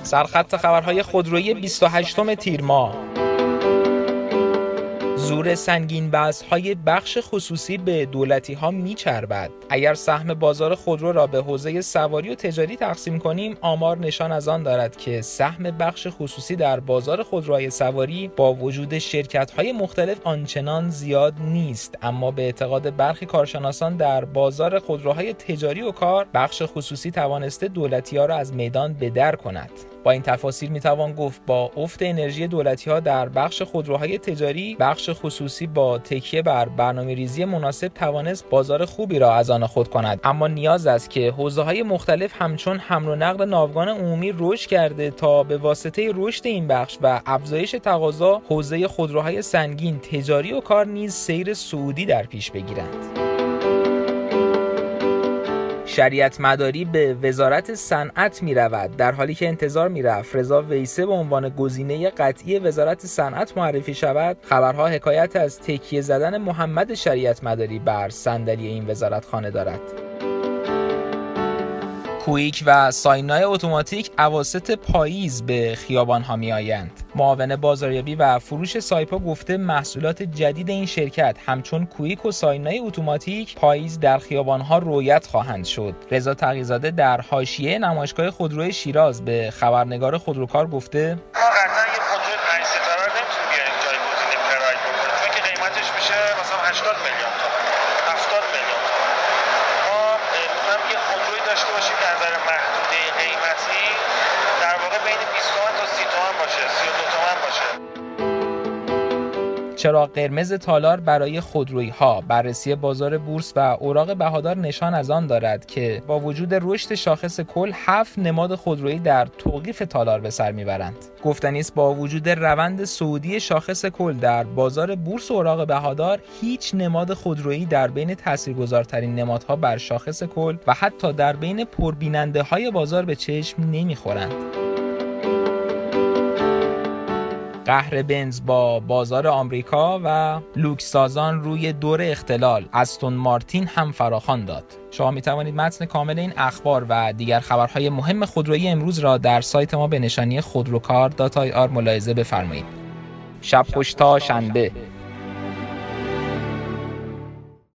سرخط خبرهای خودرویی 28 تیر ماه. زور سنگین بحث‌های بخش خصوصی به دولتی‌ها می‌چربد. اگر سهم بازار خودرو را به حوزه سواری و تجاری تقسیم کنیم، آمار نشان از آن دارد که سهم بخش خصوصی در بازار خودروهای سواری با وجود شرکت‌های مختلف آنچنان زیاد نیست، اما به اعتقاد برخی کارشناسان در بازار خودروهای تجاری و کار، بخش خصوصی توانسته دولتی‌ها را از میدان به در کند. با این تفاصیل میتوان گفت با افت انرژی دولتی‌ها در بخش خودروهای تجاری، بخش خصوصی با تکیه بر برنامه‌ریزی مناسب توانست بازار خوبی را از آن خود کند، اما نیاز است که حوزه‌های مختلف همچون حمل و نقل ناوگان عمومی رشد کرده تا به واسطه رشد این بخش و افزایش تقاضا، حوزه خودروهای سنگین، تجاری و کار نیز سیر صعودی در پیش بگیرند. شریعت مداری به وزارت صنعت می رود، در حالی که انتظار می رفت رضا ویسه به عنوان گزینه قطعی وزارت صنعت معرفی شود. خبرها حکایت از تکیه زدن محمد شریعت مداری بر صندلی این وزارتخانه دارد. کویک و ساینای اتوماتیک اواسط پاییز به خیابان‌ها می‌آیند. معاون بازاریابی و فروش سایپا گفته محصولات جدید این شرکت همچون کویک و ساینای اتوماتیک پاییز در خیابان‌ها رویت خواهند شد. رضا تقی‌زاده در حاشیه نمایشگاه خودروی شیراز به خبرنگار خودروکار گفته چراغ قرمز تالار برای خودرویی‌ها. بررسی بازار بورس و اوراق بهادار نشان از آن دارد که با وجود رشد شاخص کل 7 نماد خودرویی در توقیف تالار به سر میبرند. گفتنی است با وجود روند صعودی شاخص کل در بازار بورس و اوراق بهادار، هیچ نماد خودرویی در بین تاثیرگذارترین نمادها بر شاخص کل و حتی در بین پربیننده‌های بازار به چشم نمیخورند. قهر بنز با بازار آمریکا و لوکسازان روی دور اختلال، استون مارتین هم فراخوان داد. شما می توانید متن کامل این اخبار و دیگر خبرهای مهم خودرویی امروز را در سایت ما به نشانی خودروکار.ir ملاحظه بفرمایید. شب خوش تا شنبه.